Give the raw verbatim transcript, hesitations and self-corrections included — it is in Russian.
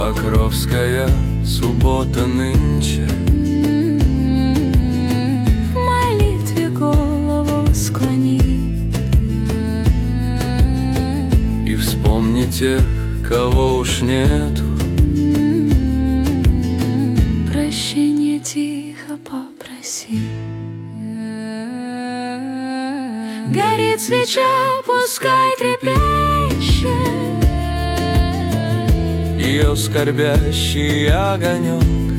Покровская суббота нынче, в молитве голову склони и вспомни тех, кого уж нету. Прощение тихо попроси. Горит свеча, пускай трепещет Ее скорбящий огонек